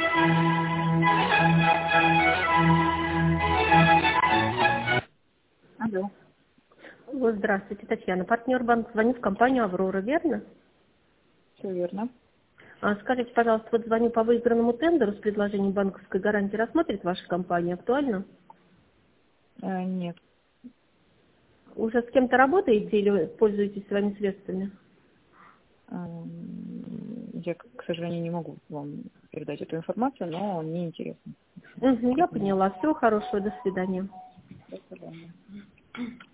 Алло. Вот, здравствуйте, Татьяна. Партнер банк звонит в компанию «Аврора», верно? Все верно. Скажите, пожалуйста, вот звоню по выигранному тендеру с предложением банковской гарантии. Рассмотрит ваша компания? Актуально? Нет. Уже с кем-то работаете или вы пользуетесь своими средствами? Я, к сожалению, не могу вам передать эту информацию, но мне интересно. Я поняла. Всего хорошего. До свидания. До свидания.